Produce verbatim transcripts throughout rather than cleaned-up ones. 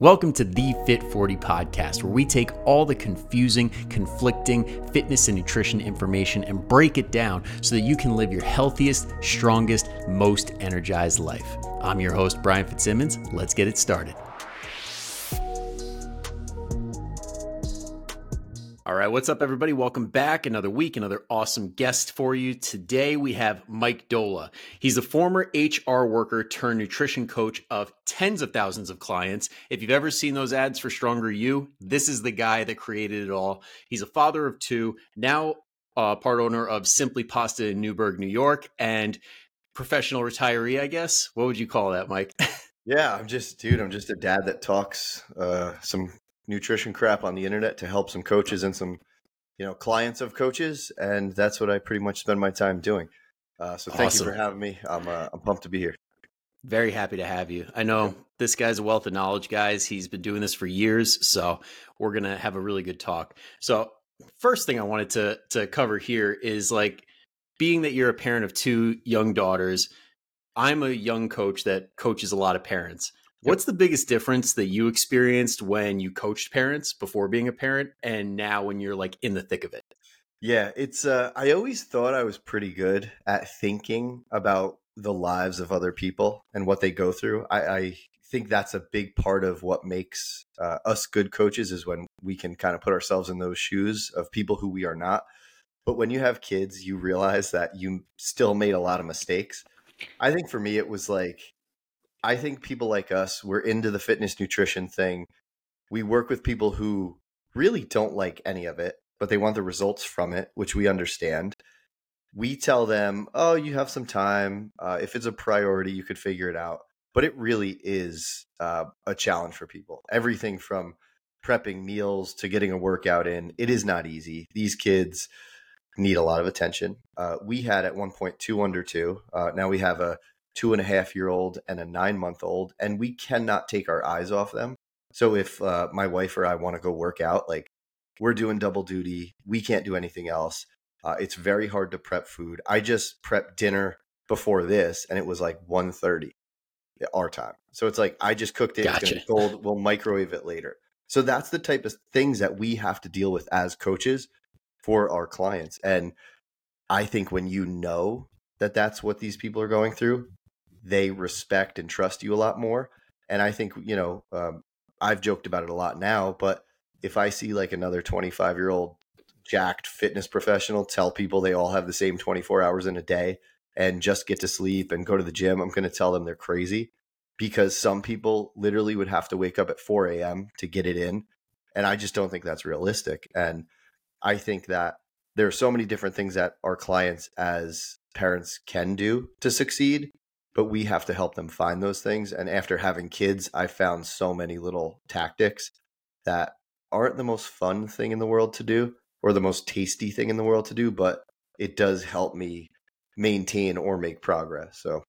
Welcome to the Fit forty podcast, where we take all the confusing, conflicting fitness and nutrition information and break it down so that you can live your healthiest, strongest, most energized life. I'm your host, Brian Fitzsimmons. Let's get it started. All right, what's up, everybody? Welcome back. Another week, another awesome guest for you. Today, we have Mike Dola. He's a former H R worker turned nutrition coach of tens of thousands of clients. If you've ever seen those ads for Stronger You, this is the guy that created it all. He's a father of two, now uh, part owner of Simply Pasta in Newburgh, New York, and professional retiree, I guess. What would you call that, Mike? Yeah, I'm just, dude, I'm just a dad that talks uh, some nutrition crap on the internet to help some coaches and some, you know, clients of coaches. And that's what I pretty much spend my time doing. Uh, so thank Awesome. you for having me. I'm, uh, I'm pumped to be here. Very happy to have you. I know this guy's a wealth of knowledge, guys. He's been doing this for years. So we're going to have a really good talk. So first thing I wanted to, to cover here is like, being that you're a parent of two young daughters, I'm a young coach that coaches a lot of parents. What's the biggest difference that you experienced when you coached parents before being a parent and now when you're like in the thick of it? Yeah, it's, uh, I always thought I was pretty good at thinking about the lives of other people and what they go through. I, I think that's a big part of what makes uh, us good coaches is when we can kind of put ourselves in those shoes of people who we are not. But when you have kids, you realize that you still made a lot of mistakes. I think for me, it was like, I think people like us, we're into the fitness nutrition thing. We work with people who really don't like any of it, but they want the results from it, which we understand. We tell them, oh, you have some time. Uh, if it's a priority, you could figure it out. But it really is uh, a challenge for people. Everything from prepping meals to getting a workout in, it is not easy. These kids need a lot of attention. Uh, we had at one point two under two. Uh, now we have a two and a half year old and a nine month old, and we cannot take our eyes off them. So if uh, my wife or I want to go work out, like we're doing double duty, we can't do anything else. Uh, it's very hard to prep food. I just prepped dinner before this, and it was like one thirty our time. So it's like I just cooked it. Gotcha. It's going to be cold. We'll microwave it later. So that's the type of things that we have to deal with as coaches for our clients. And I think when you know that that's what these people are going through, they respect and trust you a lot more. And I think, you know, um, I've joked about it a lot now, but if I see like another twenty-five year old jacked fitness professional tell people they all have the same twenty-four hours in a day and just get to sleep and go to the gym, I'm going to tell them they're crazy, because some people literally would have to wake up at four a.m. to get it in. And I just don't think that's realistic. And I think that there are so many different things that our clients as parents can do to succeed, but we have to help them find those things. And after having kids, I found so many little tactics that aren't the most fun thing in the world to do or the most tasty thing in the world to do, but it does help me maintain or make progress. So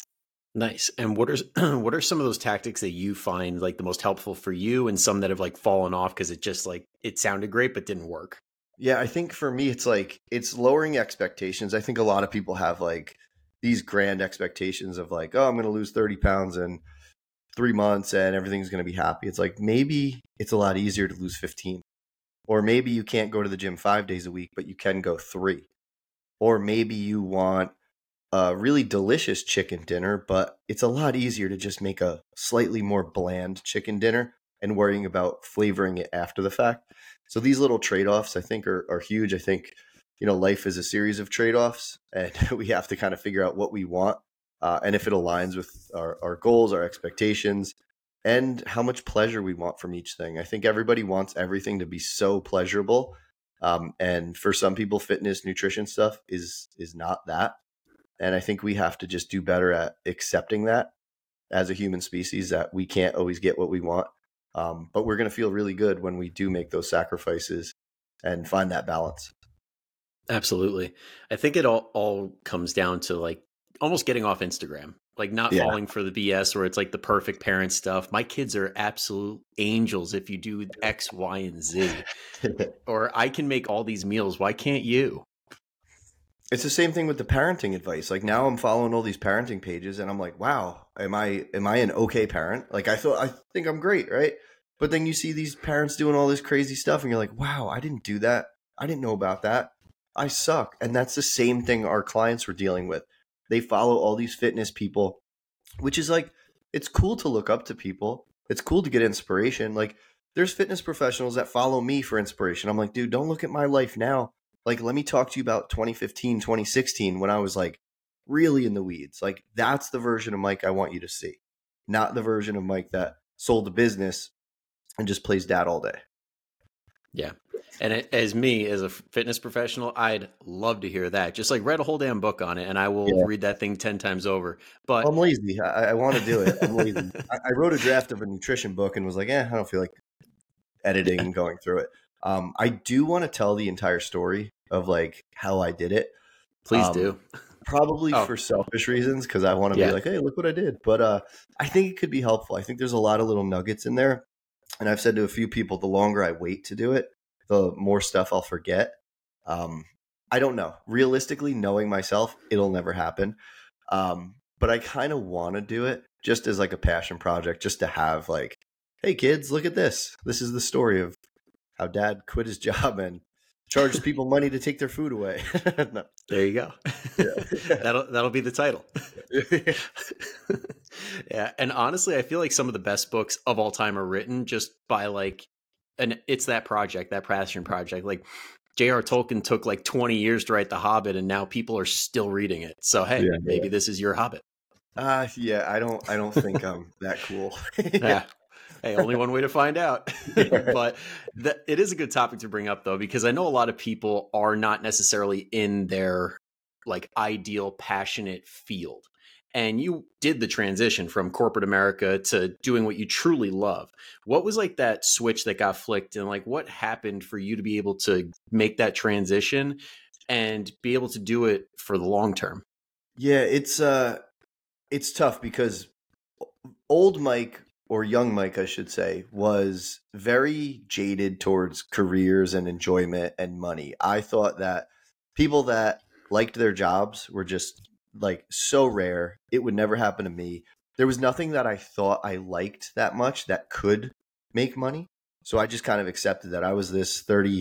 Nice. And what are what are some of those tactics that you find like the most helpful for you, and some that have like fallen off because it just like it sounded great but didn't work? yeah, I think for me, it's like, it's lowering expectations. I think a lot of people have like these grand expectations of like, oh, I'm going to lose thirty pounds in three months and everything's going to be happy. It's like, maybe it's a lot easier to lose fifteen, or maybe you can't go to the gym five days a week, but you can go three, or maybe you want a really delicious chicken dinner, but it's a lot easier to just make a slightly more bland chicken dinner and worrying about flavoring it after the fact. So these little trade-offs, I think, are, are huge. I think, you know, life is a series of trade-offs, and we have to kind of figure out what we want uh, and if it aligns with our, our goals, our expectations, and how much pleasure we want from each thing. I think everybody wants everything to be so pleasurable. Um, and for some people, fitness, nutrition stuff is is not that. And I think we have to just do better at accepting that as a human species, that we can't always get what we want. Um, but we're going to feel really good when we do make those sacrifices and find that balance. Absolutely. I think it all, all comes down to like almost getting off Instagram, like not Yeah. falling for the B S where it's like the perfect parent stuff. My kids are absolute angels if you do X, Y, and Z. Or I can make all these meals. Why can't you? It's the same thing with the parenting advice. Like now I'm following all these parenting pages and I'm like, wow, am I am I an okay parent? Like I thought I think I'm great, right? But then you see these parents doing all this crazy stuff and you're like, wow, I didn't do that. I didn't know about that. I suck. And that's the same thing our clients were dealing with. They follow all these fitness people, which is like, it's cool to look up to people. It's cool to get inspiration. Like there's fitness professionals that follow me for inspiration. I'm like, dude, don't look at my life now. Like, let me talk to you about twenty fifteen, twenty sixteen when I was like really in the weeds. Like that's the version of Mike I want you to see, not the version of Mike that sold a business and just plays dad all day. Yeah. And it, as me, as a fitness professional, I'd love to hear that. Just like read a whole damn book on it and I will yeah. read that thing ten times over. But I'm lazy. I, I want to do it. I'm lazy. I, I wrote a draft of a nutrition book and was like, eh, I don't feel like editing and going through it. Um, I do want to tell the entire story of like how I did it. Please um, do. Probably oh. for selfish reasons because I want to yeah. be like, hey, look what I did. But uh, I think it could be helpful. I think there's a lot of little nuggets in there. And I've said to a few people, the longer I wait to do it, the more stuff I'll forget. Um, I don't know. Realistically, knowing myself, it'll never happen. Um, but I kind of want to do it just as like a passion project, just to have like, hey kids, look at this. This is the story of how dad quit his job and charges people money to take their food away. No. There you go. Yeah. that'll that'll be the title. Yeah. And honestly, I feel like some of the best books of all time are written just by like, and it's that project, that passion project. Like J R Tolkien took like twenty years to write The Hobbit and now people are still reading it. So, hey, yeah, maybe yeah. this is your Hobbit. Uh, yeah, I don't, I don't think I'm that cool. Yeah. Hey, only one way to find out. But the, it is a good topic to bring up, though, because I know a lot of people are not necessarily in their like ideal, passionate field. And you did the transition from corporate America to doing what you truly love. What was like that switch that got flicked and like what happened for you to be able to make that transition and be able to do it for the long term? Yeah, it's uh, it's tough because old Mike, or young Mike, I should say, was very jaded towards careers and enjoyment and money. I thought that people that liked their jobs were just like so rare. It would never happen to me. There was nothing that I thought I liked that much that could make money. So I just kind of accepted that I was this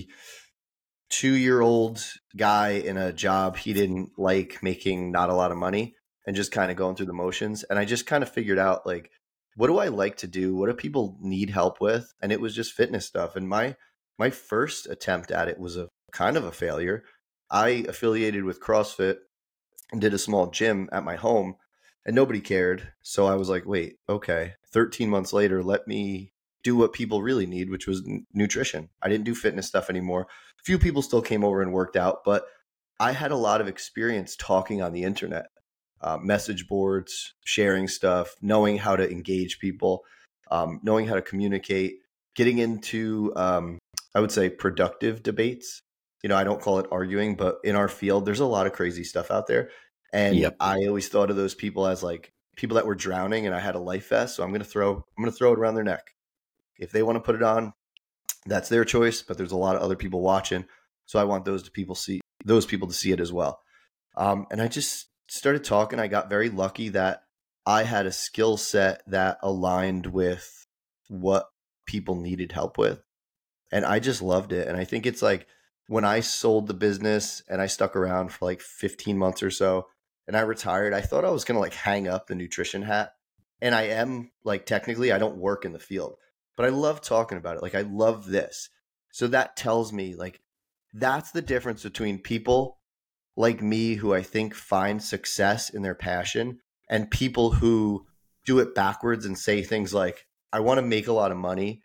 thirty-two year old guy in a job he didn't like, making not a lot of money and just kind of going through the motions. And I just kind of figured out like, what do I like to do? What do people need help with? And it was just fitness stuff. And my my first attempt at it was a kind of a failure. I affiliated with CrossFit and did a small gym at my home and nobody cared. So I was like, wait, okay. thirteen months later, let me do what people really need, which was n- nutrition. I didn't do fitness stuff anymore. A few people still came over and worked out, but I had a lot of experience talking on the internet. Uh, message boards, sharing stuff, knowing how to engage people, um, knowing how to communicate, getting into, um, I would say, productive debates. You know, I don't call it arguing, but in our field, there's a lot of crazy stuff out there. And yep. I always thought of those people as like people that were drowning and I had a life vest. So I'm going to throw, I'm going to throw it around their neck. If they want to put it on, that's their choice, but there's a lot of other people watching. So I want those to people see, those people to see it as well. Um, and I just started talking. I got very lucky that I had a skill set that aligned with what people needed help with. And I just loved it. And I think it's like when I sold the business and I stuck around for like fifteen months or so and I retired, I thought I was going to like hang up the nutrition hat. And I am like, technically I don't work in the field, but I love talking about it. Like I love this. So that tells me like, that's the difference between people like me who I think find success in their passion and people who do it backwards and say things like, I want to make a lot of money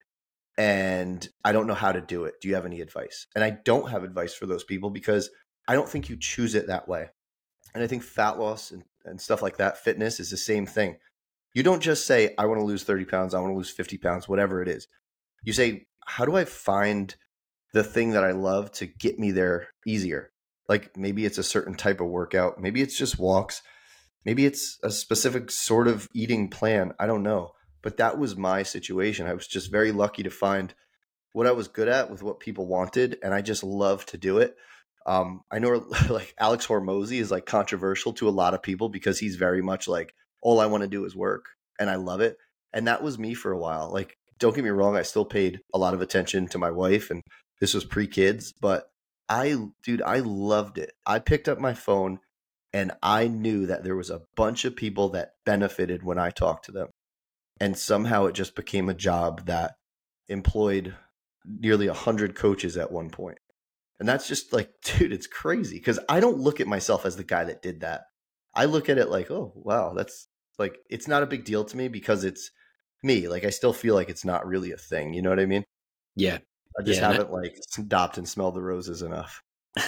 and I don't know how to do it. Do you have any advice? And I don't have advice for those people because I don't think you choose it that way. And I think fat loss and, and stuff like that, fitness is the same thing. You don't just say, I want to lose thirty pounds, I want to lose fifty pounds, whatever it is. You say, how do I find the thing that I love to get me there easier? Like maybe it's a certain type of workout. Maybe it's just walks. Maybe it's a specific sort of eating plan. I don't know. But that was my situation. I was just very lucky to find what I was good at with what people wanted. And I just love to do it. Um, I know like Alex Hormozy is like controversial to a lot of people because he's very much like, all I want to do is work and I love it. And that was me for a while. Like, don't get me wrong, I still paid a lot of attention to my wife and this was pre-kids, but I, dude, I loved it. I picked up my phone and I knew that there was a bunch of people that benefited when I talked to them. And somehow it just became a job that employed nearly a hundred coaches at one point. And that's just like, dude, it's crazy because I don't look at myself as the guy that did that. I look at it like, oh, wow, that's like, it's not a big deal to me because it's me. Like, I still feel like it's not really a thing. You know what I mean? Yeah. I just yeah, haven't like stopped and smelled the roses enough.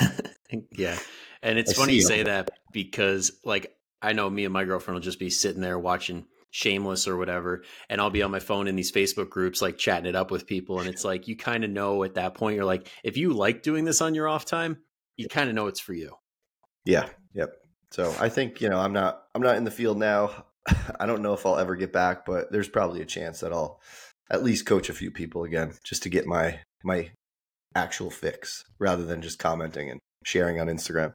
Yeah. And it's I funny you see say 'em. that because like, I know me and my girlfriend will just be sitting there watching Shameless or whatever, and I'll be on my phone in these Facebook groups, like chatting it up with people. And it's like, you kind of know at that point, you're like, if you like doing this on your off time, you kind of know it's for you. Yeah. Yep. So I think, you know, I'm not, I'm not in the field now. I don't know if I'll ever get back, but there's probably a chance that I'll at least coach a few people again, just to get my, my actual fix rather than just commenting and sharing on Instagram.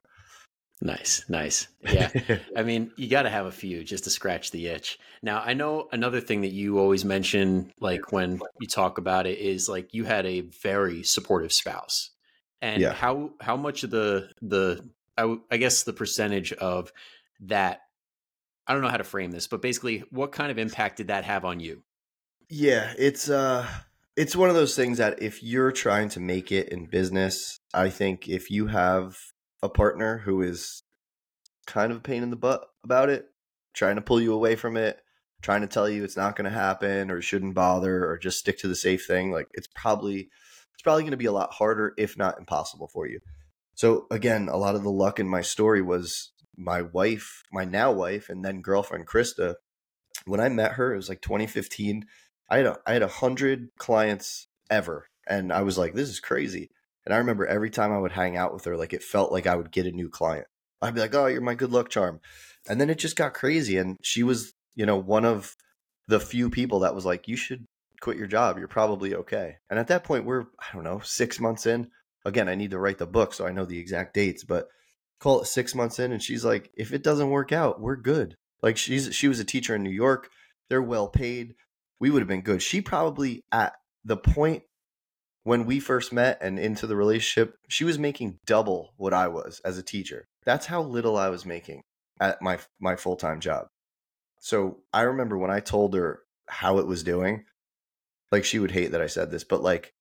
Nice, nice. Yeah. I mean, you got to have a few just to scratch the itch. Now, I know another thing that you always mention, like when you talk about it, is like you had a very supportive spouse. And Yeah. how how much of the the I, w- I guess the percentage of that, I don't know how to frame this, but basically, what kind of impact did that have on you? Yeah, it's uh it's one of those things that if you're trying to make it in business, I think if you have a partner who is kind of a pain in the butt about it, trying to pull you away from it, trying to tell you it's not going to happen or you shouldn't bother or just stick to the safe thing, like it's probably it's probably going to be a lot harder if not impossible for you. So again, a lot of the luck in my story was my wife, my now wife and then girlfriend Krista. When I met her, it was like twenty fifteen. I had a, I had a hundred clients ever, and I was like, "This is crazy." And I remember every time I would hang out with her, like it felt like I would get a new client. I'd be like, "Oh, you're my good luck charm," and then it just got crazy. And she was, you know, one of the few people that was like, "You should quit your job. You're probably okay." And at that point, we're I don't know six months in. Again, I need to write the book so I know the exact dates, but call it six months in, and she's like, "If it doesn't work out, we're good." Like she's she was a teacher in New York. They're well paid. We would have been good. She probably at the point when we first met and into the relationship, she was making double what I was as a teacher. That's how little I was making at my my full-time job. So I remember when I told her how it was doing, like she would hate that I said this, but like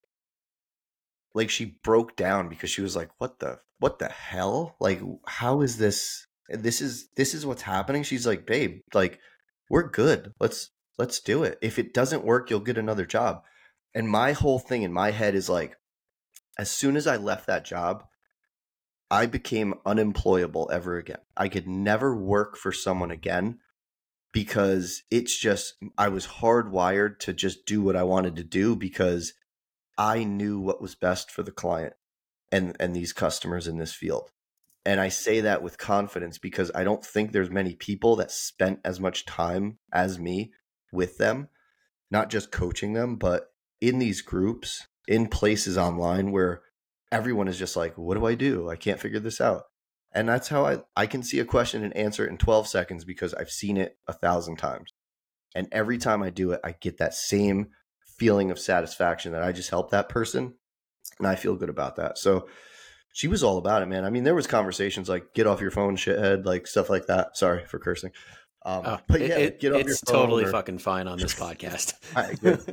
like she broke down because she was like, "What the what the hell? Like how is this this is this is what's happening?" She's like, "Babe, like we're good. Let's let's do it. If it doesn't work, you'll get another job." And my whole thing in my head is like as soon as I left that job, I became unemployable ever again. I could never work for someone again because it's just I was hardwired to just do what I wanted to do because I knew what was best for the client and and these customers in this field. And I say that with confidence because I don't think there's many people that spent as much time as me with them, not just coaching them, but in these groups, in places online where everyone is just like, what do I do? I can't figure this out. And that's how I, I can see a question and answer it in twelve seconds because I've seen it a thousand times. And every time I do it, I get that same feeling of satisfaction that I just helped that person. And I feel good about that. So she was all about it, man. I mean, there was conversations like get off your phone, shithead, like stuff like that. Sorry for cursing. Um, Oh, but it, yeah, like, it, get off your it's phone. totally or, fucking fine on this podcast. All right, good.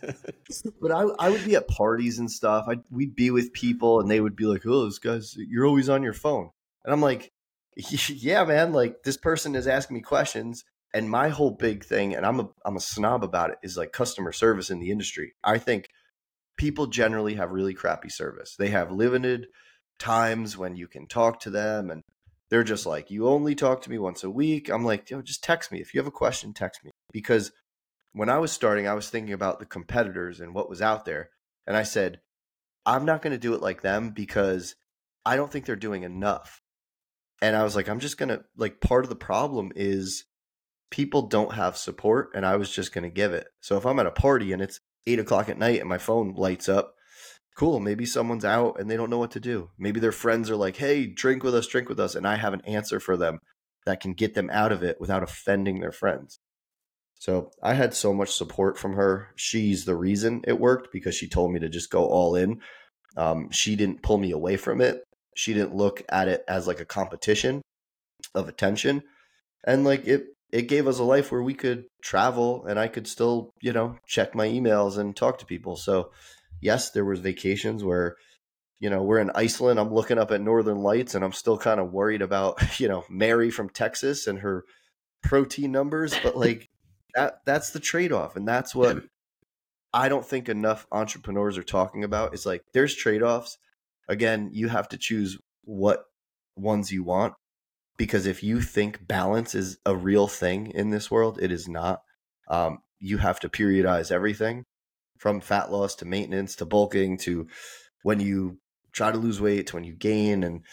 But I, I would be at parties and stuff. I we'd be with people and they would be like, "Oh, this guy's you're always on your phone." And I'm like, "Yeah, man, like this person is asking me questions." And my whole big thing, and I'm a I'm a snob about it, is like customer service in the industry. I think people generally have really crappy service. They have limited times when you can talk to them and they're just like, "You only talk to me once a week." I'm like, "Yo, just text me. If you have a question, text me." Because when I was starting, I was thinking about the competitors and what was out there. And I said, I'm not going to do it like them because I don't think they're doing enough. And I was like, I'm just going to, like, part of the problem is people don't have support. And I was just going to give it. So if I'm at a party and it's eight o'clock at night and my phone lights up Cool. Maybe someone's out and they don't know what to do. Maybe their friends are like, hey, drink with us, drink with us. And I have an answer for them that can get them out of it without offending their friends. So I had so much support from her. She's the reason it worked because she told me to just go all in. Um, she didn't pull me away from it. She didn't look at it as like a competition of attention. And like it, it gave us a life where we could travel and I could still, you know, check my emails and talk to people. So yes, there was vacations where, you know, we're in Iceland. I'm looking up at Northern Lights and I'm still kind of worried about, you know, Mary from Texas and her protein numbers. But like that, that's the trade-off. And that's what I don't think enough entrepreneurs are talking about. Is like there's trade-offs. Again, you have to choose what ones you want. Because if you think balance is a real thing in this world, it is not. Um, you have to periodize everything from fat loss to maintenance to bulking to when you try to lose weight to when you gain and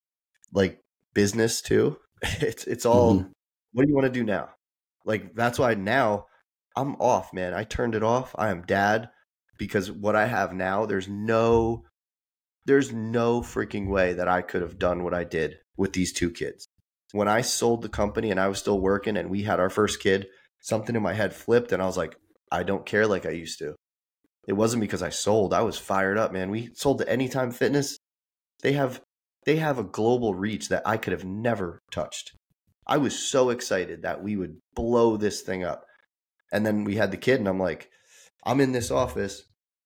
like business too. It's it's all mm-hmm. What do you want to do now? Like that's why now I'm off, man. I turned it off. I am dad because what I have now, there's no there's no freaking way that I could have done what I did with these two kids. When I sold the company and I was still working and we had our first kid, something in my head flipped and I was like, I don't care like I used to. It wasn't because I sold. I was fired up, man. We sold to Anytime Fitness. They have they have a global reach that I could have never touched. I was so excited that we would blow this thing up. And then we had the kid and I'm like, I'm in this office.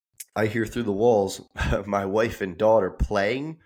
I hear through the walls my wife and daughter playing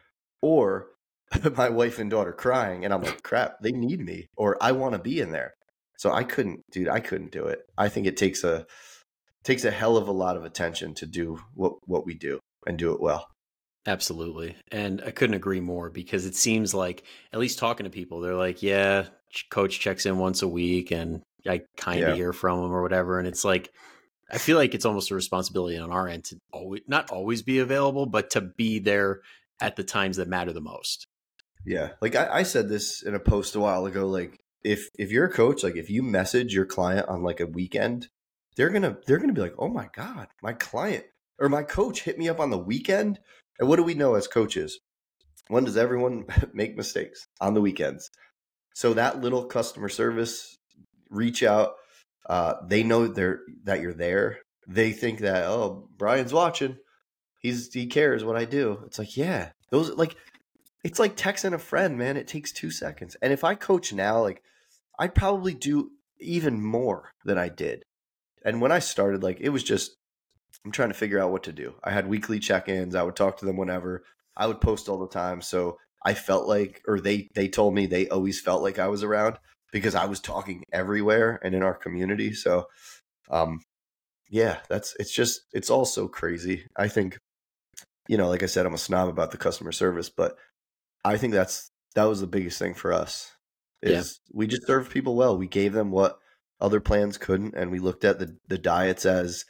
or my wife and daughter crying. And I'm like, crap, they need me or I want to be in there. So I couldn't, dude, I couldn't do it. I think it takes a takes a hell of a lot of attention to do what, what we do and do it well. Absolutely. And I couldn't agree more because it seems like, at least talking to people, they're like, yeah, coach checks in once a week and I kind of yeah. hear from him or whatever. And it's like, I feel like it's almost a responsibility on our end to always, not always be available, but to be there at the times that matter the most. Yeah. Like I, I said this in a post a while ago, like if, if you're a coach, like if you message your client on like a weekend, they're going to, they're going to be like, oh my God, my client or my coach hit me up on the weekend. And what do we know as coaches? When does everyone make mistakes? On the weekends. So that little customer service reach out, uh, they know they're, that you're there. They think that, oh, Brian's watching. He's, he cares what I do. It's like, yeah, those like, it's like texting a friend, man. It takes two seconds. And if I coach now, like I'd probably do even more than I did. And when I started, like it was just, I'm trying to figure out what to do. I had weekly check-ins. I would talk to them whenever. I would post all the time. So I felt like, or they they told me they always felt like I was around because I was talking everywhere and in our community. So um, yeah, that's, it's just, it's all so crazy. I think, you know, like I said, I'm a snob about the customer service, but I think that's, that was the biggest thing for us is yeah. we just served people well. We gave them what other plans couldn't. And we looked at the, the diets as,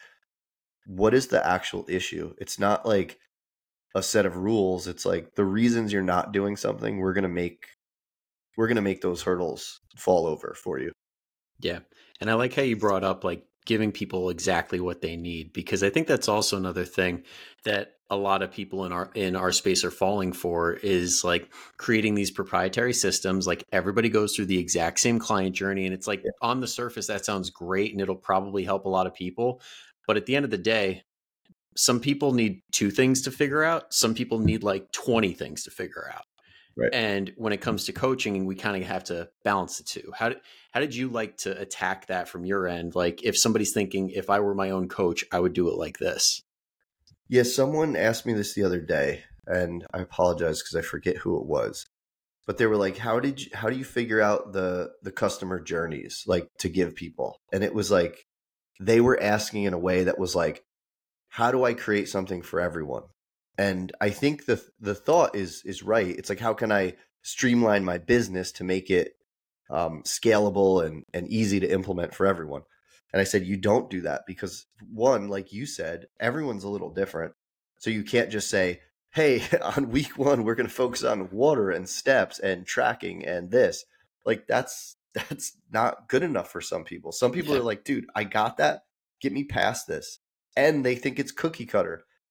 what is the actual issue? It's not like a set of rules. It's like the reasons you're not doing something, we're going to make, we're going to make those hurdles fall over for you. Yeah. And I like how you brought up like giving people exactly what they need, because I think that's also another thing that a lot of people in our, in our space are falling for is like creating these proprietary systems. Like everybody goes through the exact same client journey. And it's like yeah. on the surface, that sounds great. And it'll probably help a lot of people. But at the end of the day, some people need two things to figure out. Some people need like twenty things to figure out. Right. And when it comes to coaching, we kind of have to balance the two. How did, how did you like to attack that from your end? Like if somebody's thinking, if I were my own coach, I would do it like this. Yeah. Someone asked me this the other day and I apologize because I forget who it was, but they were like, how did you, how do you figure out the, the customer journeys, like to give people? And it was like, they were asking in a way that was like, how do I create something for everyone? And I think the the thought is is right. It's like, how can I streamline my business to make it um, scalable and, and easy to implement for everyone? And I said, you don't do that because one, like you said, everyone's a little different. So you can't just say, hey, on week one, we're going to focus on water and steps and tracking and this. Like that's that's not good enough for some people. Some people yeah. are like, dude, I got that. Get me past this. And they think it's cookie cutter.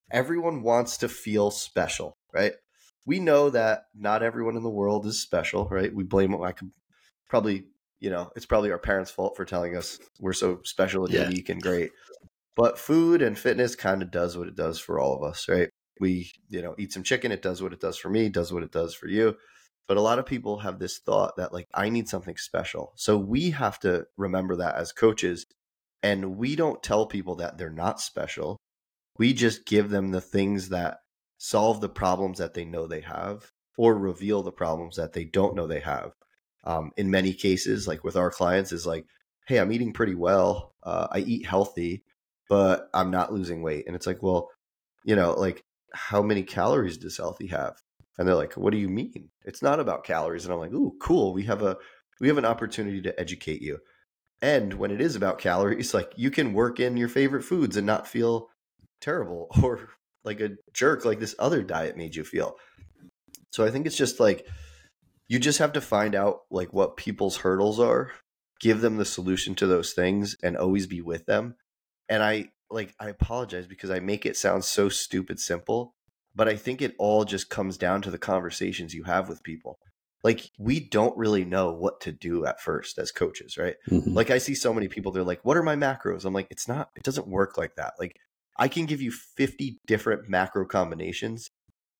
everyone wants to feel special, right? We know that not everyone in the world is special, right? We blame it. I could probably, you know, it's probably our parents' fault for telling us we're so special and Yeah. unique and great. But food and fitness kind of does what it does for all of us, right? We, you know, eat some chicken, it does what it does for me, does what it does for you. But a lot of people have this thought that like, I need something special. So we have to remember that as coaches. And we don't tell people that they're not special. We just give them the things that solve the problems that they know they have or reveal the problems that they don't know they have. Um, in many cases, like with our clients, is like, hey, I'm eating pretty well. Uh, I eat healthy, but I'm not losing weight. And it's like, well, you know, like how many calories does healthy have? And they're like, what do you mean? It's not about calories. And I'm like, ooh, cool. We have a we have an opportunity to educate you. And when it is about calories, like you can work in your favorite foods and not feel terrible or like a jerk like this other diet made you feel. So I think it's just like you just have to find out like what people's hurdles are, give them the solution to those things and always be with them. And I like I apologize because I make it sound so stupid simple, but I think it all just comes down to the conversations you have with people. Like we don't really know what to do at first as coaches, right? Mm-hmm. Like I see so many people, they're like, what are my macros? I'm like, it's not, it doesn't work like that. Like I can give you fifty different macro combinations.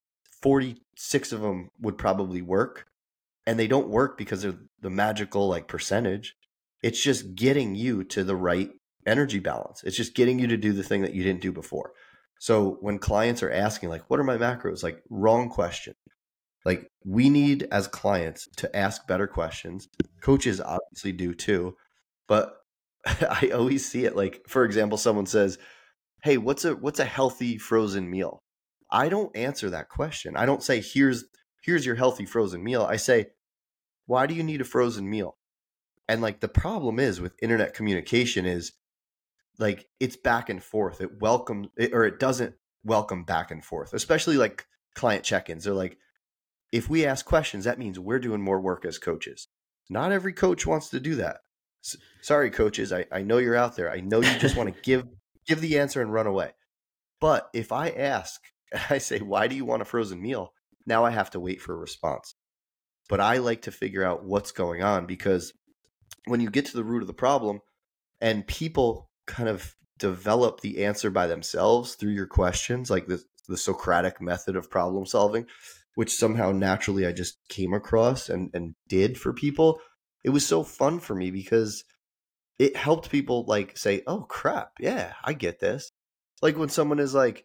forty-six of them would probably work. And they don't work because they're the magical like percentage. It's just getting you to the right energy balance. It's just getting you to do the thing that you didn't do before. So when clients are asking like, what are my macros? Like wrong question. Like we need as clients to ask better questions. Coaches obviously do too. But I always see it like, for example, someone says, hey, what's a what's a healthy frozen meal? I don't answer that question. I don't say, here's here's your healthy frozen meal. I say, why do you need a frozen meal? And like the problem is with internet communication is like it's back and forth. It welcomes it, or it doesn't welcome back and forth, especially like client check-ins. They're like, if we ask questions, that means we're doing more work as coaches. Not every coach wants to do that. S- sorry, coaches. I, I know you're out there. I know you just want to give give the answer and run away. But if I ask, I say, why do you want a frozen meal? Now I have to wait for a response. But I like to figure out what's going on because when you get to the root of the problem and people kind of develop the answer by themselves through your questions, like the, the Socratic method of problem solving, which somehow naturally I just came across and, and did for people, it was so fun for me because it helped people like say, oh crap, yeah, I get this. Like when someone is like,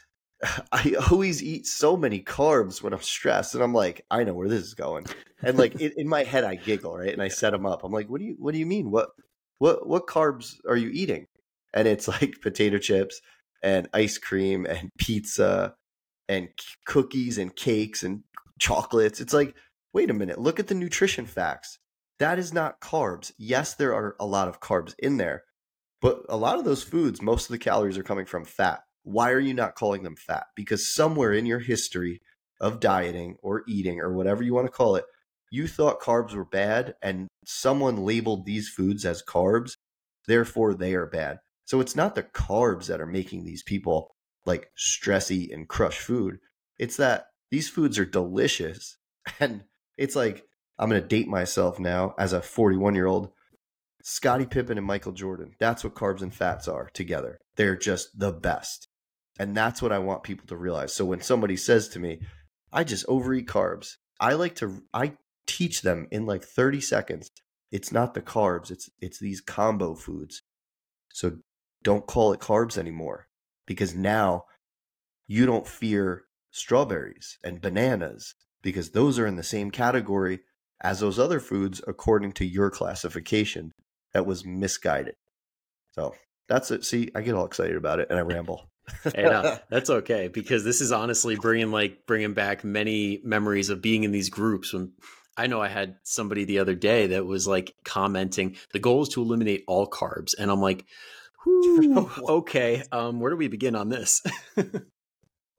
I always eat so many carbs when I'm stressed. And I'm like, I know where this is going. And like it, in my head, I giggle, right? And I set them up. I'm like, what do you, what do you mean? What, what, what carbs are you eating? And it's like potato chips and ice cream and pizza and c- cookies and cakes and chocolates. It's like, wait a minute, look at the nutrition facts. That is not carbs. Yes, there are a lot of carbs in there, but a lot of those foods, most of the calories are coming from fat. Why are you not calling them fat? Because somewhere in your history of dieting or eating or whatever you want to call it, you thought carbs were bad and someone labeled these foods as carbs. Therefore, they are bad. So it's not the carbs that are making these people like stressy and crush food. It's that these foods are delicious. And it's like, I'm going to date myself now as a forty-one year old. Scottie Pippen and Michael Jordan. That's what carbs and fats are together. They're just the best. And that's what I want people to realize. So when somebody says to me, I just overeat carbs, I like to, I teach them in like thirty seconds. It's not the carbs. It's, it's these combo foods. So don't call it carbs anymore because now you don't fear strawberries and bananas because those are in the same category as those other foods according to your classification that was misguided. So that's it. See, I get all excited about it and I ramble. Hey, no, that's okay because this is honestly bringing like bringing back many memories of being in these groups. When I know I had somebody the other day that was like commenting, the goal is to eliminate all carbs, and I'm like, whew, okay, um, where do we begin on this?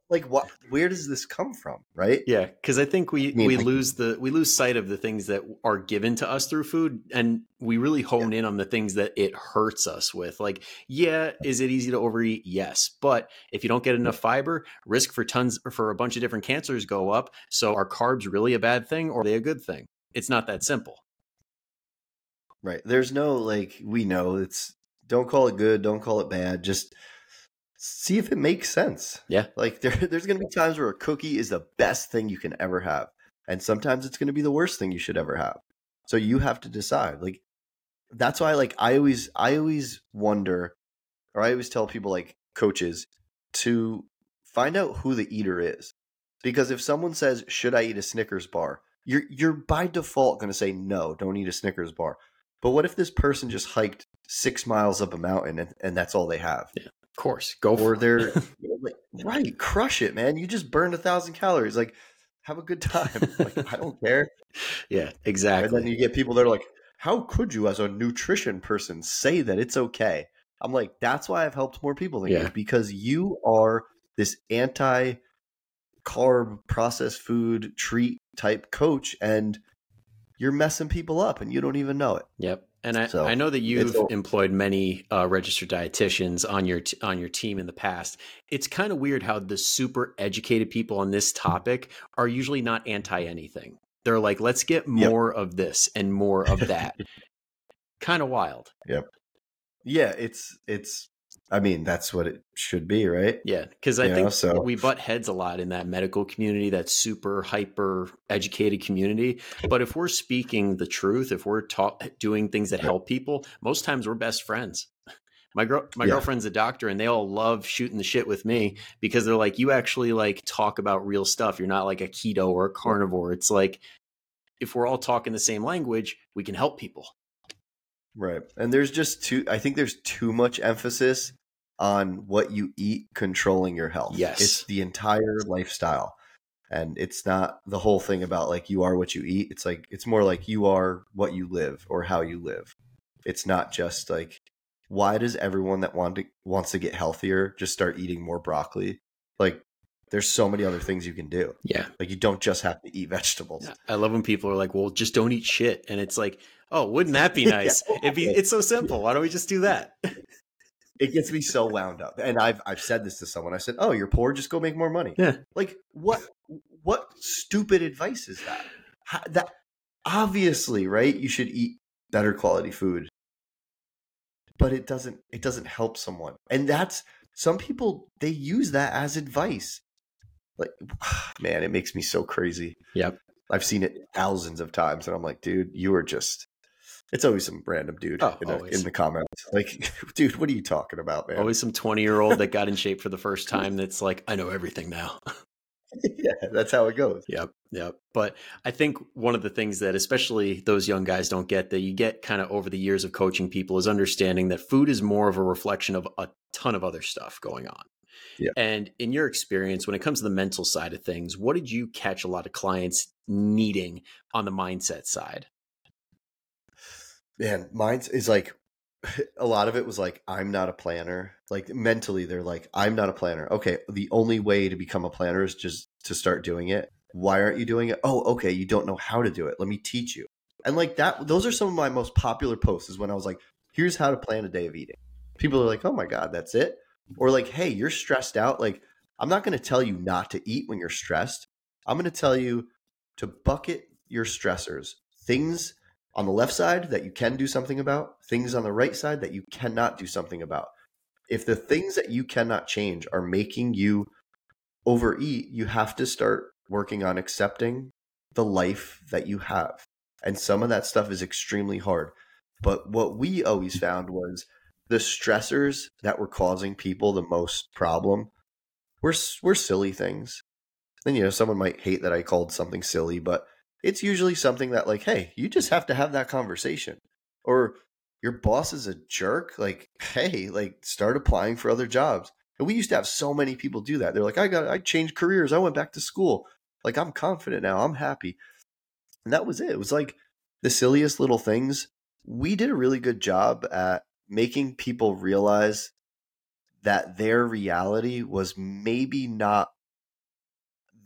like what? Where does this come from, right? Yeah, because I think we I mean, we like, lose the we lose sight of the things that are given to us through food, and we really hone in on the things that it hurts us with. Like, yeah, is it easy to overeat? Yes, but if you don't get enough fiber, risk for tons for a bunch of different cancers go up. So are carbs really a bad thing, or are they a good thing? It's not that simple. right. There's no like we know it's don't call it good, don't call it bad. Just see if it makes sense. Yeah. Like there, there's going to be times where a cookie is the best thing you can ever have. And sometimes it's going to be the worst thing you should ever have. So you have to decide. Like that's why like I always I always wonder, or I always tell people like coaches to find out who the eater is. Because if someone says, "Should I eat a Snickers bar?" you're you're by default going to say no, don't eat a Snickers bar. But what if this person just hiked six miles up a mountain and, and that's all they have? Yeah. Of course, go or for they're it. you know, like, right, crush it, man. You just burned a thousand calories. Like, have a good time. Like, I don't care. Yeah, exactly. And then you get people that are like, "How could you, as a nutrition person, say that it's okay?" I'm like, that's why I've helped more people than Yeah. you, because you are this anti-carb, processed food, treat type coach, and you're messing people up, and you don't even know it. Yep. And I, So, I know that you've it's a- employed many uh, registered dietitians on your t- on your team in the past. It's kind of weird how the super educated people on this topic are usually not anti anything. They're like, let's get more of this and more of that. Kind of wild. Yep. Yeah, it's it's. I mean, that's what it should be, right? Yeah, because I You know, think so- we butt heads a lot in that medical community, that super hyper educated community. But if we're speaking the truth, if we're ta- doing things that help people, most times we're best friends. My girl, my Yeah. girlfriend's a doctor, and they all love shooting the shit with me because they're like, you actually like talk about real stuff. You're not like a keto or a carnivore. It's like, if we're all talking the same language, we can help people. Right. And there's just too, I think there's too much emphasis on what you eat controlling your health. Yes. It's the entire lifestyle. And it's not the whole thing about like you are what you eat. It's like, it's more like you are what you live or how you live. It's not just like, why does everyone that want to, wants to get healthier just start eating more broccoli? Like, there's so many other things you can do. Yeah. Like, you don't just have to eat vegetables. I love when people are like, well, just don't eat shit. And it's like, oh, wouldn't that be nice? Yeah. It'd be, it's so simple. Why don't we just do that? It gets me so wound up. And I've I've said this to someone. I said, "Oh, you're poor, just go make more money." Yeah. Like, what what stupid advice is that? How, that obviously, right? You should eat better quality food. But it doesn't it doesn't help someone. And that's some people, they use that as advice. Like, man, it makes me so crazy. Yep. I've seen it thousands of times and I'm like, dude, you are just, it's always some random dude Oh, in, a, always. in the comments. Like, dude, what are you talking about, man? Always some twenty year old that got in shape for the first time. That's like, I know everything now. Yeah, that's how it goes. Yep. Yep. But I think one of the things that especially those young guys don't get, that you get kind of over the years of coaching people, is understanding that food is more of a reflection of a ton of other stuff going on. Yeah. And in your experience, when it comes to the mental side of things, what did you catch a lot of clients needing on the mindset side? Man, mine is like, a lot of it was like, I'm not a planner. Like mentally, they're like, I'm not a planner. Okay, the only way to become a planner is just to start doing it. Why aren't you doing it? Oh, okay, you don't know how to do it. Let me teach you. And like that, those are some of my most popular posts, is when I was like, here's how to plan a day of eating. People are like, oh my God, that's it? Or like, hey, you're stressed out. Like, I'm not going to tell you not to eat when you're stressed. I'm going to tell you to bucket your stressors. Things on the left side that you can do something about, things on the right side that you cannot do something about. If the things that you cannot change are making you overeat, you have to start working on accepting the life that you have. And some of that stuff is extremely hard. But what we always found was the stressors that were causing people the most problem were, were silly things. And, you know, someone might hate that I called something silly, but it's usually something that like, hey, you just have to have that conversation. Or your boss is a jerk. Like, hey, like start applying for other jobs. And we used to have so many people do that. They're like, I got, I changed careers. I went back to school. Like, I'm confident now. I'm happy. And that was it. It was like the silliest little things. We did a really good job at making people realize that their reality was maybe not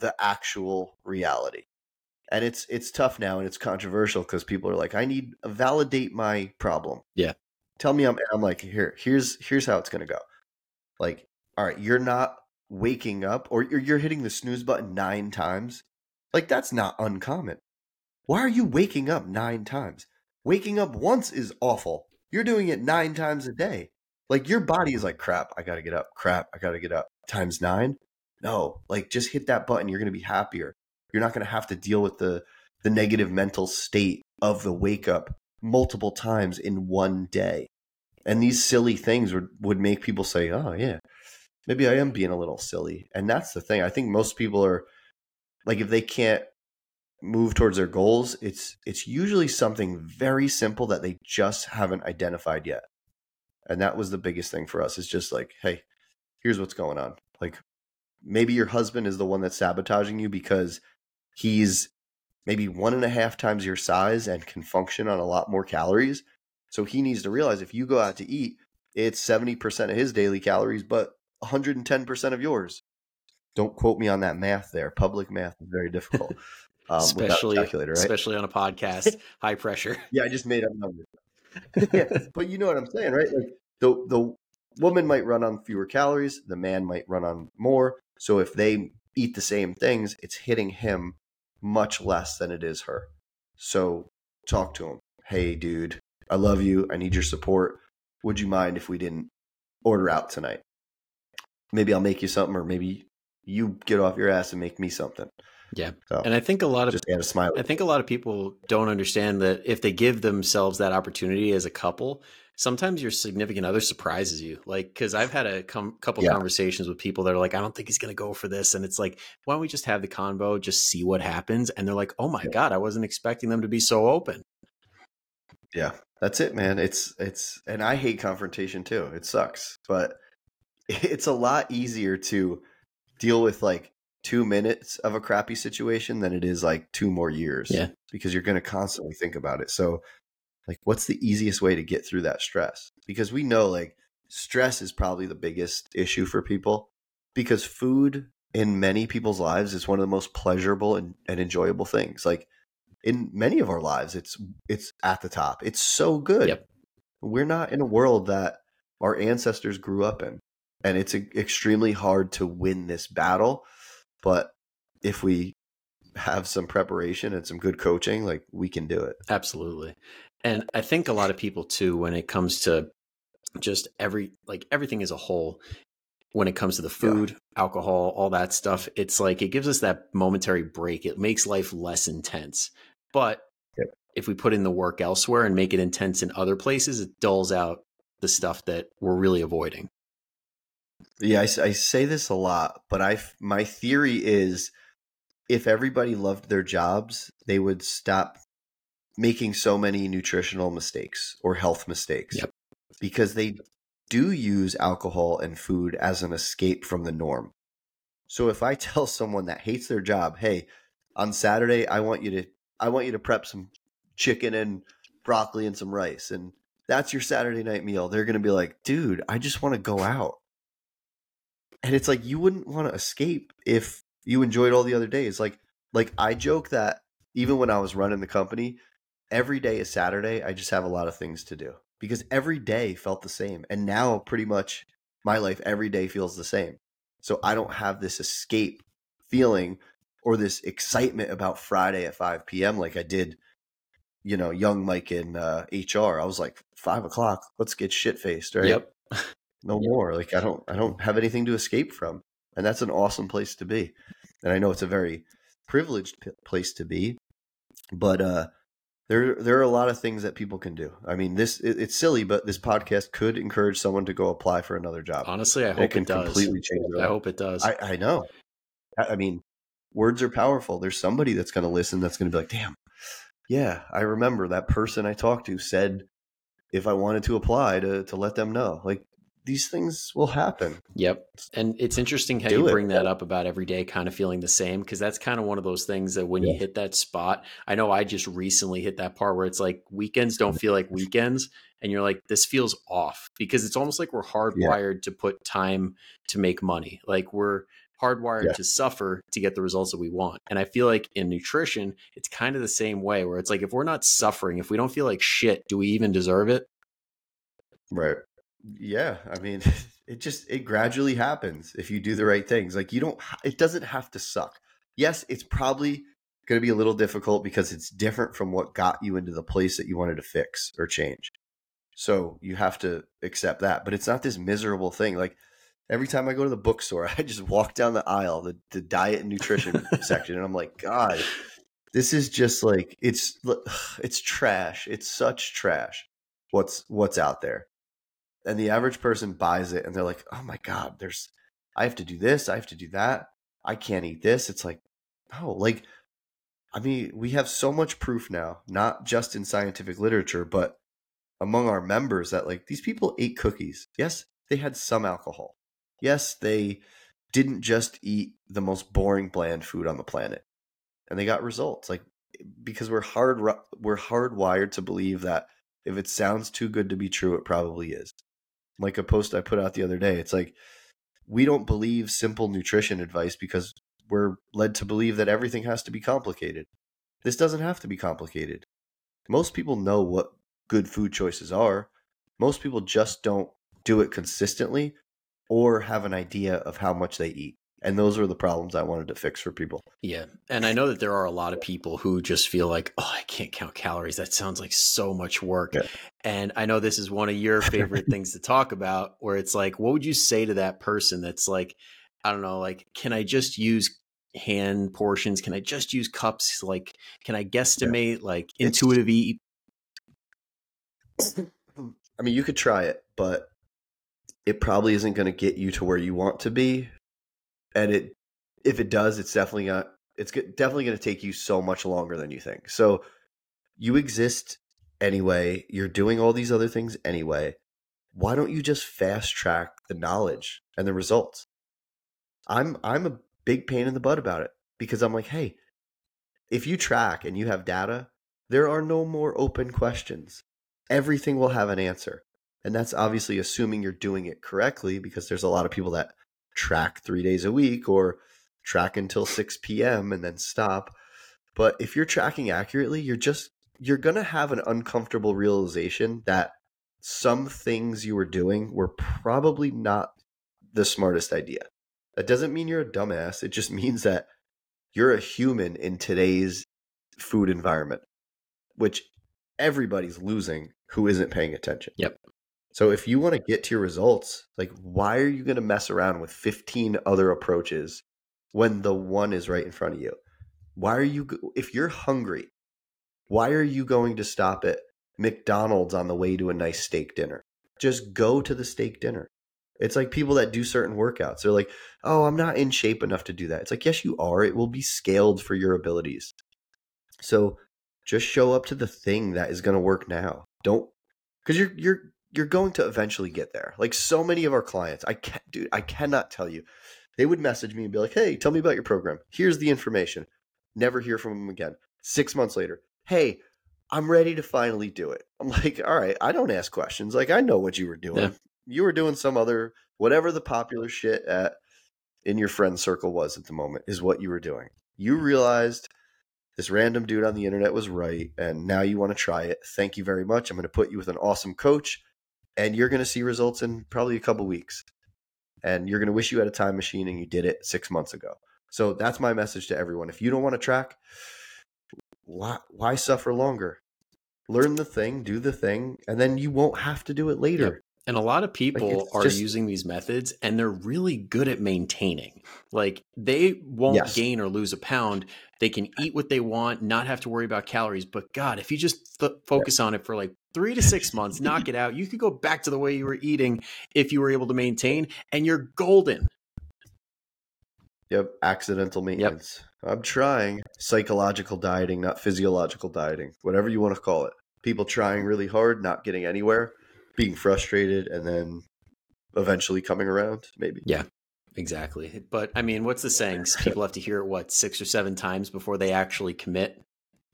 the actual reality. And it's it's tough now, and it's controversial because people are like, I need validate my problem. Yeah. Tell me I'm I'm like, here, here's here's how it's gonna go. Like, all right, you're not waking up, or you're you're hitting the snooze button nine times. Like, that's not uncommon. Why are you waking up nine times? Waking up once is awful. You're doing it nine times a day. Like, your body is like, crap, I gotta get up. Crap, I gotta get up. Times nine? No, like, just hit that button. You're gonna be happier. You're not going to have to deal with the the negative mental state of the wake up multiple times in one day. And these silly things would, would make people say, oh, yeah, maybe I am being a little silly. And that's the thing. I think most people are like, if they can't move towards their goals, it's it's usually something very simple that they just haven't identified yet. And that was the biggest thing for us. It's just like, hey, here's what's going on. Like, maybe your husband is the one that's sabotaging you because he's maybe one and a half times your size and can function on a lot more calories. So he needs to realize if you go out to eat, it's seventy percent of his daily calories, but one hundred ten percent of yours. Don't quote me on that math there. Public math is very difficult. Um, especially, calculator, right? especially on a podcast, high pressure. Yeah, I just made up numbers. Yeah, but you know what I'm saying, right? Like the, the woman might run on fewer calories. The man might run on more. So if they eat the same things, it's hitting him much less than it is her. So talk to him. Hey, dude, I love you. I need your support. Would you mind if we didn't order out tonight? Maybe I'll make you something, or maybe you get off your ass and make me something. Yeah. So and I think a lot of just add a smile. I think a lot of people don't understand that if they give themselves that opportunity as a couple, sometimes your significant other surprises you. Like, because I've had a com- couple Yeah. conversations with people that are like, I don't think he's going to go for this. And it's like, why don't we just have the convo, just see what happens? And they're like, oh my Yeah. God, I wasn't expecting them to be so open. Yeah, that's it, man. It's, it's, and I hate confrontation too. It sucks, but it's a lot easier to deal with like two minutes of a crappy situation than it is like two more years. Yeah. Because you're going to constantly think about it. So like, what's the easiest way to get through that stress? Because we know like stress is probably the biggest issue for people, because food in many people's lives is one of the most pleasurable and, and enjoyable things. Like in many of our lives, it's, it's at the top. It's so good. Yep. We're not in a world that our ancestors grew up in, and it's a, extremely hard to win this battle. But if we have some preparation and some good coaching, like we can do it. Absolutely. And I think a lot of people too, when it comes to just every, like everything as a whole, when it comes to the food, yeah. alcohol, all that stuff, it's like, it gives us that momentary break. It makes life less intense. But yep. if we put in the work elsewhere and make it intense in other places, it dulls out the stuff that we're really avoiding. Yeah, I, I say this a lot, but I my theory is if everybody loved their jobs, they would stop making so many nutritional mistakes or health mistakes. Yep. Because they do use alcohol and food as an escape from the norm. So if I tell someone that hates their job, hey, on Saturday, I want you to I want you to prep some chicken and broccoli and some rice, and that's your Saturday night meal, they're going to be like, dude, I just want to go out. And it's like, you wouldn't want to escape if you enjoyed all the other days. Like, like I joke that even when I was running the company, every day is Saturday. I just have a lot of things to do because every day felt the same. And now pretty much my life, every day feels the same. So I don't have this escape feeling or this excitement about Friday at five p.m. like I did, you know, young Mike in uh, H R. I was like, five o'clock, let's get shit faced, right? Yep. No more. Like I don't, I don't have anything to escape from. And that's an awesome place to be. And I know it's a very privileged p- place to be, but uh, there, there are a lot of things that people can do. I mean, this, it, it's silly, but this podcast could encourage someone to go apply for another job. Honestly, I And hope it can it does. completely change their I life. hope it does. I, I know. I, I mean, words are powerful. There's somebody that's going to listen that's going to be like, damn, yeah, I remember that person I talked to said if I wanted to apply to to let them know. Like, these things will happen. Yep. And it's interesting how Do you it. bring that up about every day kind of feeling the same, because that's kind of one of those things that when you Yeah. hit that spot, I know I just recently hit that part where it's like weekends don't feel like weekends. And you're like, this feels off, because it's almost like we're hardwired Yeah. to put time to make money. Like we're hardwired Yeah. to suffer to get the results that we want. And I feel like in nutrition, it's kind of the same way, where it's like, if we're not suffering, if we don't feel like shit, do we even deserve it? Right. Yeah. I mean, it just, it gradually happens if you do the right things. Like you don't, it doesn't have to suck. Yes, it's probably going to be a little difficult because it's different from what got you into the place that you wanted to fix or change. So you have to accept that, but it's not this miserable thing. Like every time I go to the bookstore, I just walk down the aisle, the, the diet and nutrition section, and I'm like, God, this is just like, it's, it's trash. It's such trash. What's, what's out there. And the average person buys it and they're like, oh my God, there's, I have to do this. I have to do that. I can't eat this. It's like, no, like, I mean, we have so much proof now, not just in scientific literature, but among our members that like these people ate cookies. Yes, they had some alcohol. Yes, they didn't just eat the most boring bland food on the planet, and they got results. Like because we're hard we're hardwired to believe that if it sounds too good to be true, it probably is. Like a post I put out the other day, it's like we don't believe simple nutrition advice because we're led to believe that everything has to be complicated. This doesn't have to be complicated. Most people know what good food choices are. Most people just don't do it consistently or have an idea of how much they eat. And those are the problems I wanted to fix for people. Yeah. And I know that there are a lot of people who just feel like, oh, I can't count calories. That sounds like so much work. Yeah. And I know this is one of your favorite things to talk about, where it's like, what would you say to that person that's like, I don't know, like, can I just use hand portions? Can I just use cups? Like, can I guesstimate yeah. like it's, intuitive eat? I mean, you could try it, but it probably isn't going to get you to where you want to be. And it, if it does, it's definitely not, it's definitely going to take you so much longer than you think. So you exist anyway. You're doing all these other things anyway. Why don't you just fast track the knowledge and the results? I'm, I'm a big pain in the butt about it because I'm like, hey, if you track and you have data, there are no more open questions. Everything will have an answer. And that's obviously assuming you're doing it correctly, because there's a lot of people that track three days a week or track until six p.m. and then stop. But if you're tracking accurately, you're just, you're going to have an uncomfortable realization that some things you were doing were probably not the smartest idea. That doesn't mean you're a dumbass. It just means that you're a human in today's food environment, which everybody's losing who isn't paying attention. Yep. So if you want to get to your results, like, why are you going to mess around with fifteen other approaches when the one is right in front of you? Why are you, if you're hungry, why are you going to stop at McDonald's on the way to a nice steak dinner? Just go to the steak dinner. It's like people that do certain workouts. They're like, oh, I'm not in shape enough to do that. It's like, yes, you are. It will be scaled for your abilities. So just show up to the thing that is going to work now. Don't, because you're, you're, you're going to eventually get there. Like so many of our clients, I can't, dude, I cannot tell you. They would message me and be like, hey, tell me about your program. Here's the information. Never hear from them again. Six months later, hey, I'm ready to finally do it. I'm like, all right, I don't ask questions. Like, I know what you were doing. Yeah. You were doing some other, whatever the popular shit at in your friend circle was at the moment is what you were doing. You realized this random dude on the internet was right, and now you want to try it. Thank you very much. I'm going to put you with an awesome coach, and you're going to see results in probably a couple weeks. And you're going to wish you had a time machine and you did it six months ago. So that's my message to everyone. If you don't want to track, why, why suffer longer? Learn the thing, do the thing, and then you won't have to do it later. Yep. And a lot of people like are just, using these methods and they're really good at maintaining. Like they won't yes. gain or lose a pound. They can eat what they want, not have to worry about calories. But God, if you just th- focus yeah. on it for like three to six months, knock it out, you could go back to the way you were eating if you were able to maintain, and you're golden. Yep. Accidental maintenance. Yep. I'm trying psychological dieting, not physiological dieting, whatever you want to call it. People trying really hard, not getting anywhere, being frustrated, and then eventually coming around, maybe. Yeah, exactly. But I mean, what's the saying? People have to hear it, what, six or seven times before they actually commit?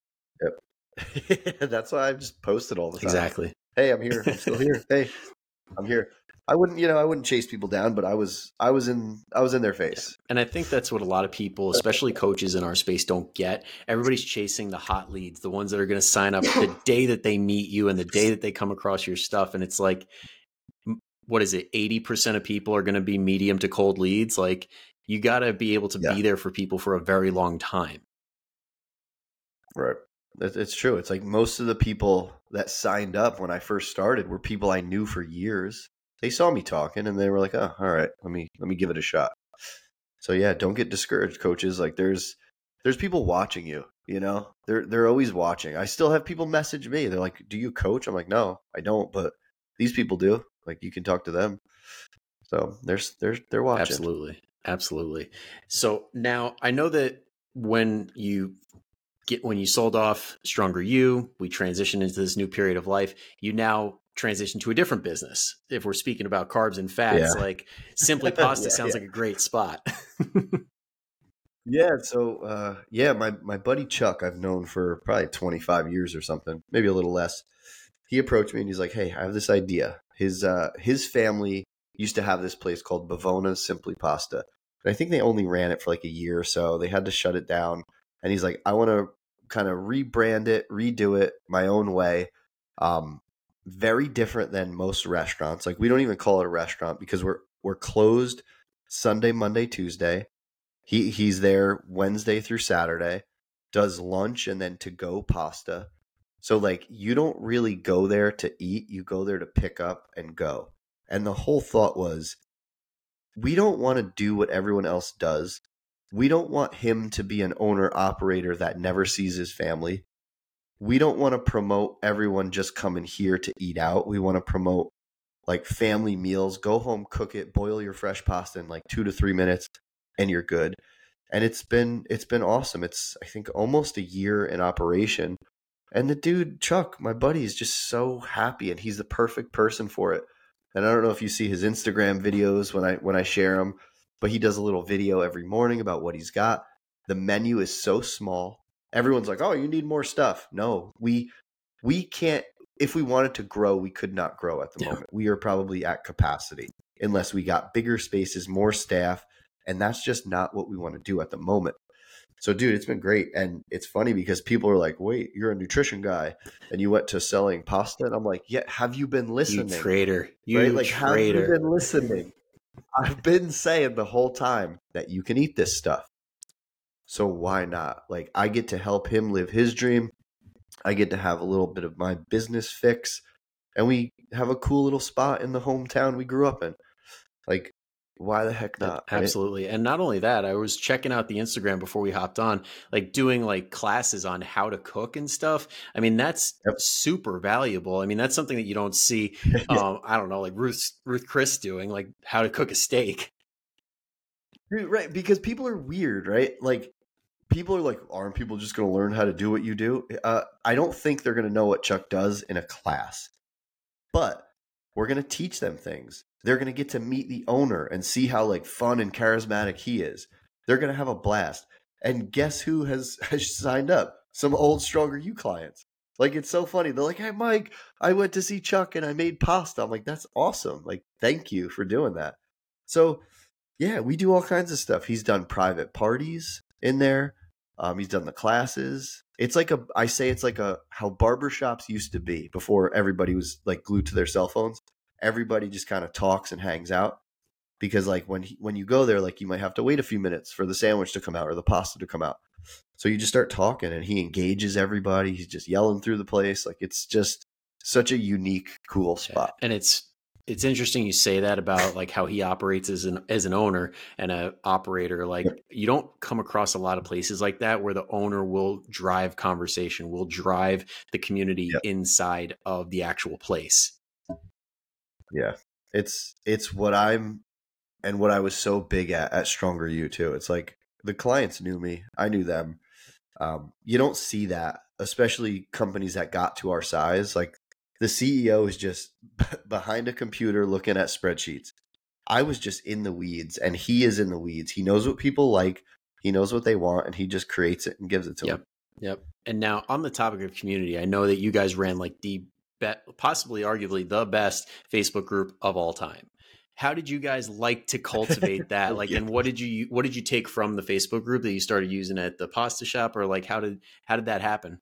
Yep. That's why I just post it all the time. Exactly. Hey, I'm here. I'm still here. Hey, I'm here. I wouldn't, you know, I wouldn't chase people down, but I was, I was in, I was in their face. Yeah. And I think that's what a lot of people, especially coaches in our space, don't get. Everybody's chasing the hot leads, the ones that are going to sign up the day that they meet you and the day that they come across your stuff. And it's like, what is it? eighty percent of people are going to be medium to cold leads. Like, you got to be able to Yeah. be there for people for a very long time. Right. It's true. It's like most of the people that signed up when I first started were people I knew for years. They saw me talking and they were like, "Oh, all right, let me let me give it a shot." So yeah, don't get discouraged, coaches. Like there's there's people watching you, you know? They're they're always watching. I still have people message me. They're like, "Do you coach?" I'm like, "No, I don't, but these people do." Like you can talk to them. So there's there's they're watching. Absolutely. Absolutely. So now I know that when you get when you sold off Stronger You, we transitioned into this new period of life. You now transition to a different business. If we're speaking about carbs and fats, Yeah. like Simply Pasta Yeah, sounds yeah. like a great spot. Yeah, so uh, yeah, my my buddy Chuck, I've known for probably twenty-five years or something, maybe a little less. He approached me and he's like, "Hey, I have this idea." His uh, his family used to have this place called Bavona's Simply Pasta, and I think they only ran it for like a year or so. They had to shut it down, and he's like, "I want to kind of rebrand it, redo it my own way." Um, very different than most restaurants. Like we don't even call it a restaurant because we're we're closed Sunday, Monday, Tuesday. He he's there Wednesday through Saturday, does lunch and then to go pasta. So like you don't really go there to eat, you go there to pick up and go. And the whole thought was we don't want to do what everyone else does. We don't want him to be an owner operator that never sees his family. We don't want to promote everyone just coming here to eat out. We want to promote like family meals. Go home, cook it, boil your fresh pasta in like two to three minutes and you're good. And it's been it's been awesome. It's I think almost a year in operation. And the dude, Chuck, my buddy, is just so happy and he's the perfect person for it. And I don't know if you see his Instagram videos when I when I share them, but he does a little video every morning about what he's got. The menu is so small. Everyone's like, "Oh, you need more stuff." No, we we can't if we wanted to grow, we could not grow at the Yeah. moment. We are probably at capacity unless we got bigger spaces, more staff. And that's just not what we want to do at the moment. So, dude, it's been great. And it's funny because people are like, "Wait, you're a nutrition guy and you went to selling pasta." And I'm like, "Yeah, have you been listening?" You traitor. You right? Like, traitor. have you been listening? I've been saying the whole time that you can eat this stuff. So why not? Like, I get to help him live his dream. I get to have a little bit of my business fix. And we have a cool little spot in the hometown we grew up in. Like, why the heck not? Right? Absolutely. And not only that, I was checking out the Instagram before we hopped on, like doing like classes on how to cook and stuff. I mean, that's Yep. super valuable. I mean, that's something that you don't see, um, I don't know, like Ruth, Ruth Chris doing, like how to cook a steak. Dude, right, because people are weird, right? Like, people are like, aren't people just going to learn how to do what you do? Uh, I don't think they're going to know what Chuck does in a class, but we're going to teach them things. They're going to get to meet the owner and see how like fun and charismatic he is. They're going to have a blast. And guess who has, has signed up? Some old Stronger You clients. Like, it's so funny. They're like, "Hey, Mike, I went to see Chuck and I made pasta." I'm like, "That's awesome. Like, thank you for doing that." So yeah, we do all kinds of stuff. He's done private parties in there. Um, he's done the classes. It's like a, I say it's like a, how barbershops used to be before everybody was like glued to their cell phones. Everybody just kind of talks and hangs out because like when, he, when you go there, like you might have to wait a few minutes for the sandwich to come out or the pasta to come out. So you just start talking and he engages everybody. He's just yelling through the place. Like it's just such a unique, cool spot. And it's, it's interesting you say that about like how he operates as an as an owner and a operator. Like Yep. you don't come across a lot of places like that where the owner will drive conversation, will drive the community Yep. inside of the actual place. Yeah. It's it's what I'm and what I was so big at at Stronger You too. It's like the clients knew me. I knew them. Um, you don't see that, especially companies that got to our size. Like the C E O is just behind a computer looking at spreadsheets. I was just in the weeds, and he is in the weeds. He knows what people like. He knows what they want, and he just creates it and gives it to yep. them. Yep. And now on the topic of community, I know that you guys ran like the be- possibly arguably the best Facebook group of all time. How did you guys like to cultivate that? Like, Yeah. and what did you, what did you take from the Facebook group that you started using at the pasta shop, or like, how did, how did that happen?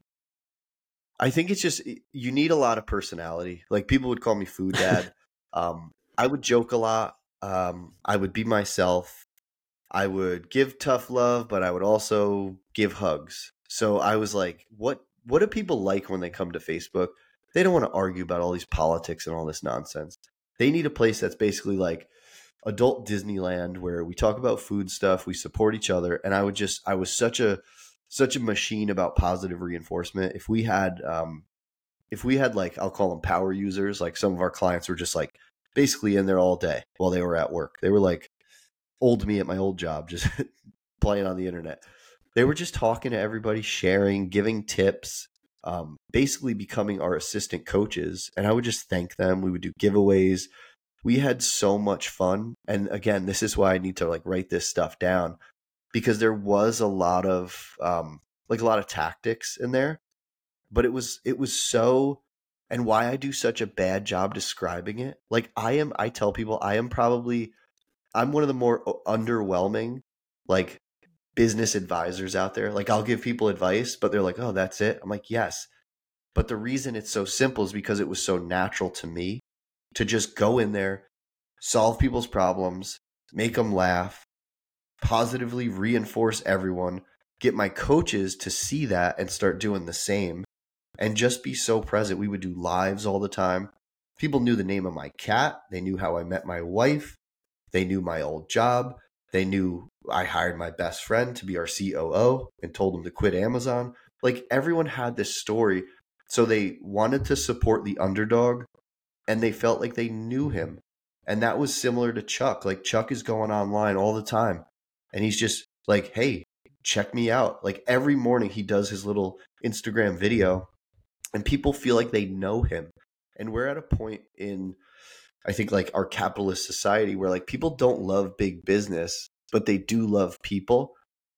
I think it's just, you need a lot of personality. Like, people would call me food dad. um, I would joke a lot. Um, I would be myself. I would give tough love, but I would also give hugs. So I was like, what, what do people like when they come to Facebook? They don't want to argue about all these politics and all this nonsense. They need a place that's basically like adult Disneyland, where we talk about food stuff, we support each other. And I would just, I was such a, such a machine about positive reinforcement. If we had, um, if we had like, I'll call them power users, like some of our clients were just like basically in there all day while they were at work. They were like old me at my old job, just playing on the internet. They were just talking to everybody, sharing, giving tips, um, basically becoming our assistant coaches. And I would just thank them. We would do giveaways. We had so much fun. And again, this is why I need to like write this stuff down, because there was a lot of um, like a lot of tactics in there, but it was it was so, and why I do such a bad job describing it. Like I am, I tell people I am probably, I'm one of the more underwhelming like business advisors out there. Like I'll give people advice, but they're like, oh, that's it. I'm like, yes. But the reason it's so simple is because it was so natural to me to just go in there, solve people's problems, make them laugh, positively reinforce everyone, get my coaches to see that and start doing the same, and just be so present. We would do lives all the time. People knew the name of my cat. They knew how I met my wife. They knew my old job. They knew I hired my best friend to be our C O O and told him to quit Amazon. Like everyone had this story. So they wanted to support the underdog, and they felt like they knew him. And that was similar to Chuck. Like Chuck is going online all the time, and he's just like, hey, check me out. Like every morning he does his little Instagram video, and people feel like they know him. And we're at a point in, I think, like our capitalist society where like people don't love big business, but they do love people.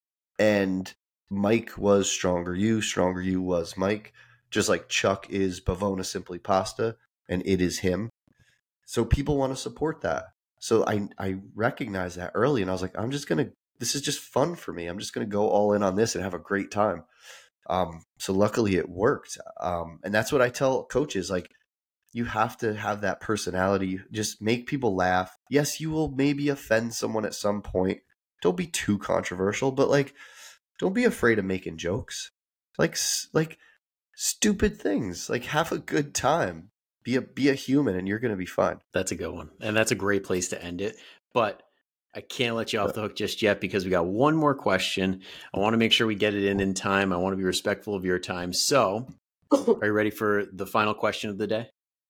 And Mike was Stronger You. Stronger You was Mike. Just like Chuck is Bavona Simply Pasta, and it is him. So people want to support that. So I I recognize that early, and I was like, I'm just gonna. This is just fun for me. I'm just gonna go all in on this and have a great time. Um, so luckily it worked. Um, and that's what I tell coaches. Like, you have to have that personality. Just make people laugh. Yes, you will maybe offend someone at some point. Don't be too controversial, but like, don't be afraid of making jokes. Like, like stupid things. Like, have a good time. Be a be a human, and you're going to be fine. That's a good one, and that's a great place to end it. But I can't let you off the hook just yet, because we got one more question. I want to make sure we get it in in time. I want to be respectful of your time. So, are you ready for the final question of the day?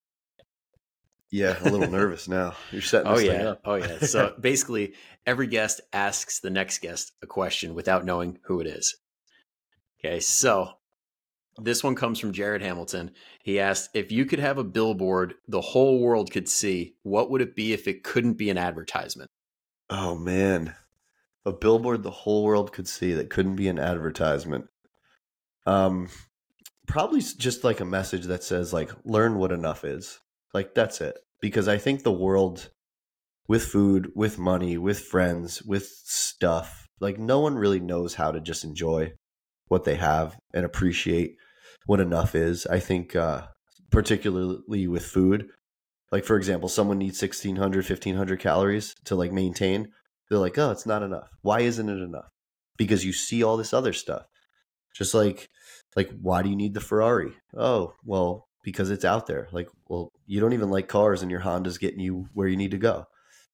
Yeah, a little nervous now. You're setting oh this yeah, thing up. oh yeah. So basically, every guest asks the next guest a question without knowing who it is. Okay, so this one comes from Jared Hamilton. He asked, if you could have a billboard the whole world could see, what would it be if it couldn't be an advertisement? Oh man, a billboard the whole world could see that couldn't be an advertisement. Um, probably just like a message that says like, learn what enough is. Like, that's it. Because I think the world, with food, with money, with friends, with stuff, like no one really knows how to just enjoy what they have and appreciate what enough is. I think uh, particularly with food, like for example, someone needs sixteen hundred, fifteen hundred calories to like maintain. They're like, oh, it's not enough. Why isn't it enough? Because you see all this other stuff. Just like, like, why do you need the Ferrari? Oh, well, because it's out there. Like, well, you don't even like cars, and your Honda's getting you where you need to go.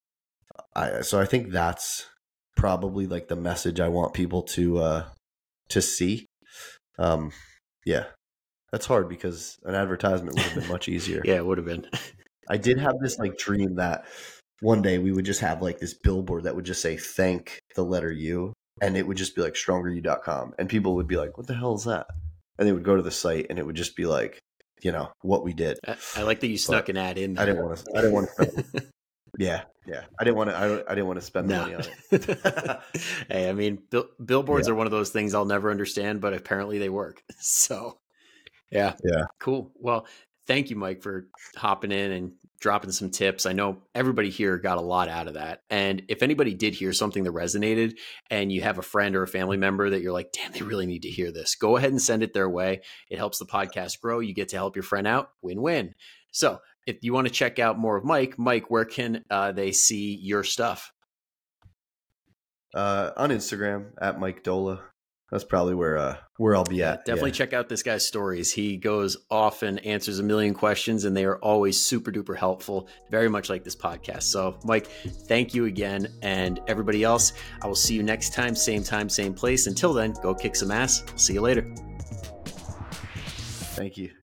I, so I think that's probably like the message I want people to uh, to see. Um, yeah, that's hard because an advertisement would have been much easier. Yeah, it would have been. I did have this like dream that one day we would just have like this billboard that would just say thank the letter U, and it would just be like stronger you dot com, and people would be like, what the hell is that? And they would go to the site, and it would just be like, you know, what we did. I, I like that you snuck but an ad in there. I didn't want to I didn't want to Yeah, yeah. I didn't want to. I, I didn't want to spend the No. money on it. Hey, I mean, bill- billboards Yeah. are one of those things I'll never understand, but apparently they work. So, yeah, Yeah. cool. Well, thank you, Mike, for hopping in and dropping some tips. I know everybody here got a lot out of that. And if anybody did hear something that resonated and you have a friend or a family member that you're like, damn, they really need to hear this, go ahead and send it their way. It helps the podcast grow. You get to help your friend out. Win-win. So if you want to check out more of Mike, Mike, where can uh, they see your stuff? Uh, on Instagram at Mike Dola. That's probably where uh, where I'll be Yeah, at. definitely Yeah. check out this guy's stories. He goes off and answers a million questions, and they are always super duper helpful, very much like this podcast. So, Mike, thank you again. And everybody else, I will see you next time, same time, same place. Until then, go kick some ass. I'll see you later. Thank you.